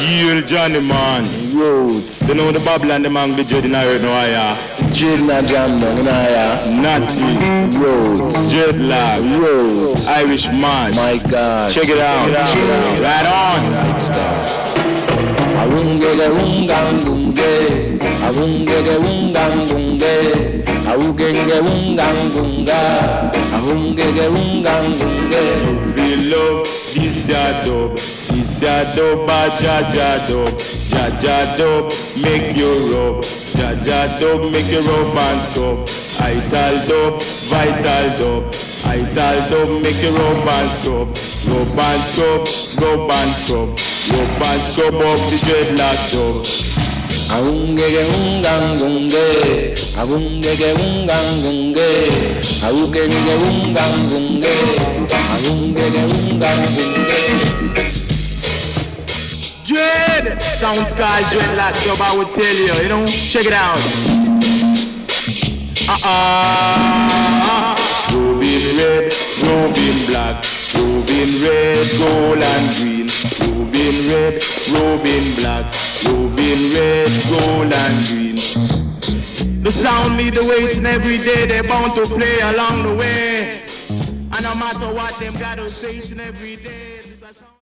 Gil Johnny man. Roots. You know the Babylon, the man, the Jedi in the wire. Jade na jam down in here. Natty. Roots. Dreadlock. Roots. Irish man. My God. Check it out. Right on. Right start. Awungege ungang gunge. Awungege ungang gunge. Awungege ungang gunga. Awungege ungang gunge. We love this ya dub. This ya dub, Jaja dub. Jaja dub, make you rub. Jaja dub, make you rub and scrub. Ital dub, vital dub. Ital dub, make you rub and scrub. Rub and scrub, rub and scrub. Rub and scrub up the dreadlock dub. Awungege ungang gunge. Awungege ungang gunge. Awungege ungang gunge. Awungege ungang gunge. Dread! Sounds called Dreadlock dub, I would tell you, check it out. Robin red, Robin black. Robin red, gold and green. Robin red, Robin black. Robin red, gold and green. The sound lead the way, and every day they're bound to play along the way. And no matter what them gotta say, each and every day.